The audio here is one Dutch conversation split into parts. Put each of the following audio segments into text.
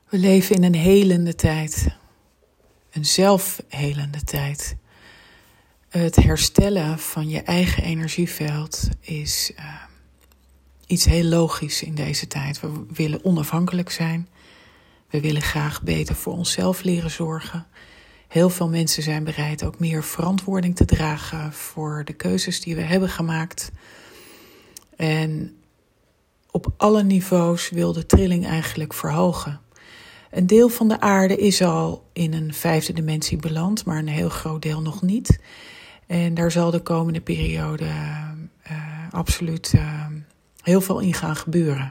We leven in een helende tijd. Een zelfhelende tijd. Het herstellen van je eigen energieveld is iets heel logisch in deze tijd. We willen onafhankelijk zijn. We willen graag beter voor onszelf leren zorgen. Heel veel mensen zijn bereid ook meer verantwoording te dragen voor de keuzes die we hebben gemaakt. En op alle niveaus wil de trilling eigenlijk verhogen. Een deel van de aarde is al in een 5e dimensie beland, maar een heel groot deel nog niet. En daar zal de komende periode absoluut heel veel in gaan gebeuren.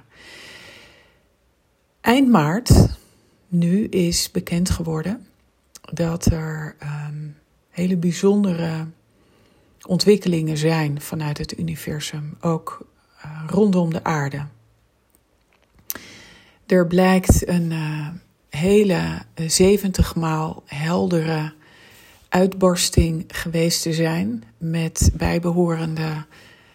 Eind maart, nu is bekend geworden dat er hele bijzondere ontwikkelingen zijn vanuit het universum, ook rondom de aarde. Er blijkt een hele 70 maal heldere uitbarsting geweest te zijn met bijbehorende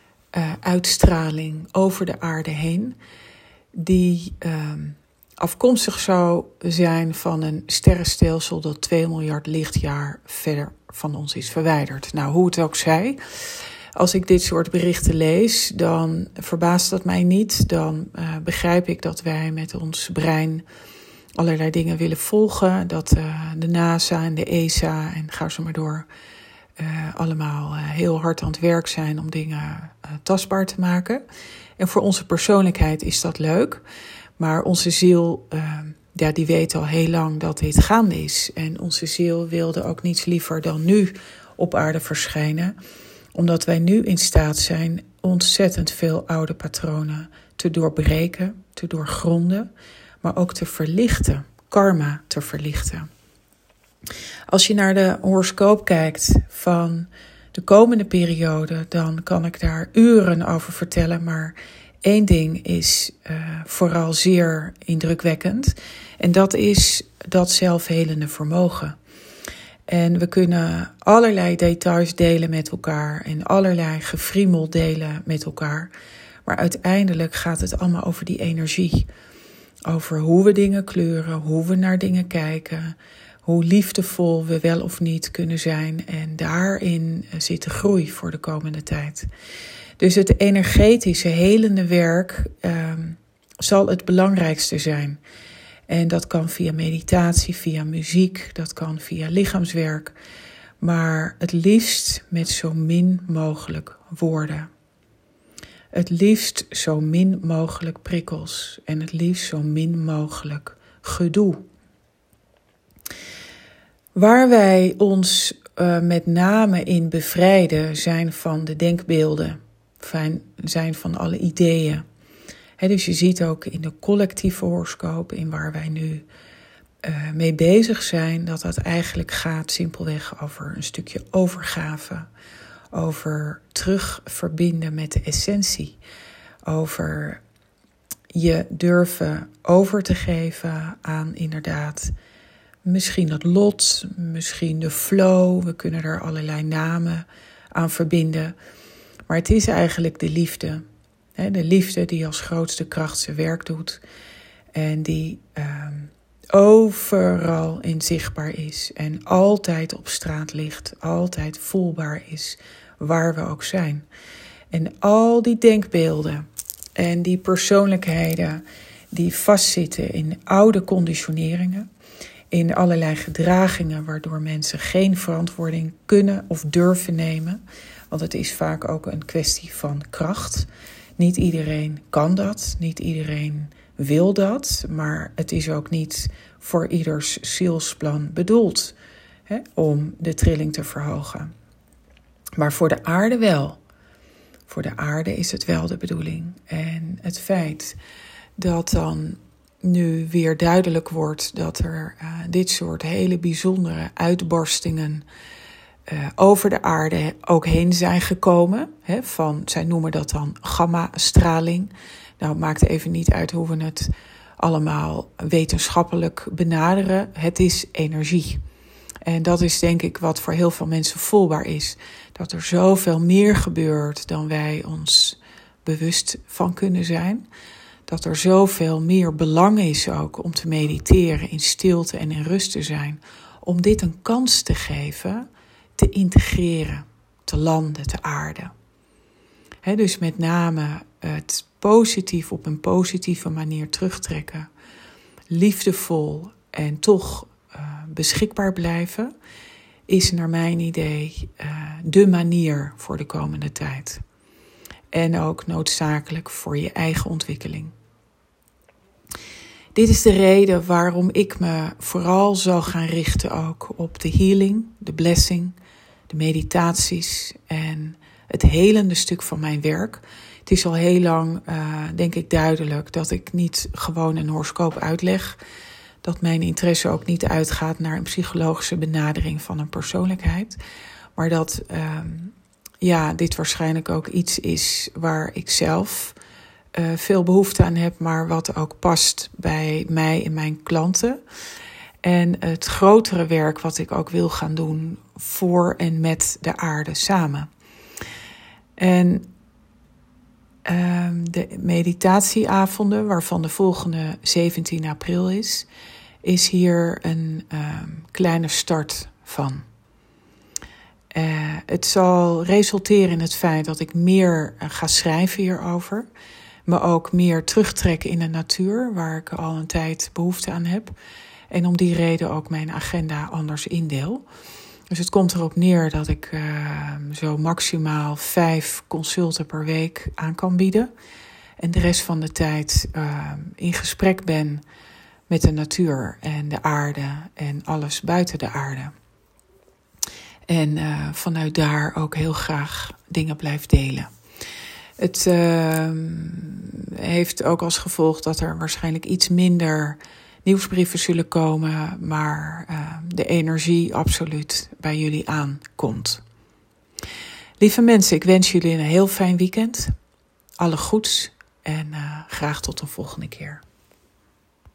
uitstraling over de aarde heen, die afkomstig zou zijn van een sterrenstelsel dat 2 miljard lichtjaar verder van ons is verwijderd. Nou, hoe het ook zij, als ik dit soort berichten lees, dan verbaast dat mij niet. Dan begrijp ik dat wij met ons brein allerlei dingen willen volgen. Dat de NASA en de ESA en ga zo maar door allemaal heel hard aan het werk zijn om dingen tastbaar te maken. En voor onze persoonlijkheid is dat leuk. Maar onze ziel, die weet al heel lang dat dit gaande is. En onze ziel wilde ook niets liever dan nu op aarde verschijnen. Omdat wij nu in staat zijn ontzettend veel oude patronen te doorbreken, te doorgronden, maar ook te verlichten, karma te verlichten. Als je naar de horoscoop kijkt van de komende periode, dan kan ik daar uren over vertellen, maar één ding is vooral zeer indrukwekkend en dat is dat zelfhelende vermogen. En we kunnen allerlei details delen met elkaar en allerlei gefriemel delen met elkaar. Maar uiteindelijk gaat het allemaal over die energie. Over hoe we dingen kleuren, hoe we naar dingen kijken, hoe liefdevol we wel of niet kunnen zijn. En daarin zit de groei voor de komende tijd. Dus het energetische, helende werk zal het belangrijkste zijn. En dat kan via meditatie, via muziek, dat kan via lichaamswerk. Maar het liefst met zo min mogelijk woorden. Het liefst zo min mogelijk prikkels. En het liefst zo min mogelijk gedoe. Waar wij ons met name in bevrijden zijn van de denkbeelden. Zijn van alle ideeën. Dus je ziet ook in de collectieve horoscoop, in waar wij nu mee bezig zijn, dat dat eigenlijk gaat simpelweg over een stukje overgave. Over terugverbinden met de essentie. Over je durven over te geven aan inderdaad misschien het lot, misschien de flow. We kunnen er allerlei namen aan verbinden. Maar het is eigenlijk de liefde. De liefde die als grootste kracht zijn werk doet. En die overal in zichtbaar is. En altijd op straat ligt. Altijd voelbaar is. Waar we ook zijn. En al die denkbeelden. En die persoonlijkheden. Die vastzitten in oude conditioneringen. In allerlei gedragingen. Waardoor mensen geen verantwoording kunnen of durven nemen. Want het is vaak ook een kwestie van kracht. Niet iedereen kan dat, niet iedereen wil dat, maar het is ook niet voor ieders zielsplan bedoeld om de trilling te verhogen. Maar voor de aarde wel. Voor de aarde is het wel de bedoeling. En het feit dat dan nu weer duidelijk wordt dat er dit soort hele bijzondere uitbarstingen over de aarde ook heen zijn gekomen. Zij noemen dat dan gamma-straling. Nou, het maakt even niet uit hoe we het allemaal wetenschappelijk benaderen. Het is energie. En dat is denk ik wat voor heel veel mensen voelbaar is. Dat er zoveel meer gebeurt dan wij ons bewust van kunnen zijn. dat er zoveel meer belang is ook om te mediteren, in stilte en in rust te zijn. Om dit een kans te geven, te integreren, te landen, te aarden. Dus met name het positief op een positieve manier terugtrekken. Liefdevol en toch beschikbaar blijven is naar mijn idee de manier voor de komende tijd. En ook noodzakelijk voor je eigen ontwikkeling. Dit is de reden waarom ik me vooral zal gaan richten ook op de healing, de blessing, de meditaties en het helende stuk van mijn werk. Het is al heel lang, denk ik, duidelijk dat ik niet gewoon een horoscoop uitleg. Dat mijn interesse ook niet uitgaat naar een psychologische benadering van een persoonlijkheid. Maar dat dit waarschijnlijk ook iets is waar ik zelf veel behoefte aan heb, maar wat ook past bij mij en mijn klanten. En het grotere werk wat ik ook wil gaan doen voor en met de aarde samen. En de meditatieavonden, waarvan de volgende 17 april is hier een kleine start van. Het zal resulteren in het feit dat ik meer ga schrijven hierover. Me ook meer terugtrekken in de natuur, waar ik al een tijd behoefte aan heb. En om die reden ook mijn agenda anders indeel. Dus het komt erop neer dat ik zo maximaal 5 consulten per week aan kan bieden. En de rest van de tijd in gesprek ben met de natuur en de aarde en alles buiten de aarde. En vanuit daar ook heel graag dingen blijf delen. Het heeft ook als gevolg dat er waarschijnlijk iets minder nieuwsbrieven zullen komen, maar de energie absoluut bij jullie aankomt. Lieve mensen, ik wens jullie een heel fijn weekend. Alle goeds en graag tot een volgende keer.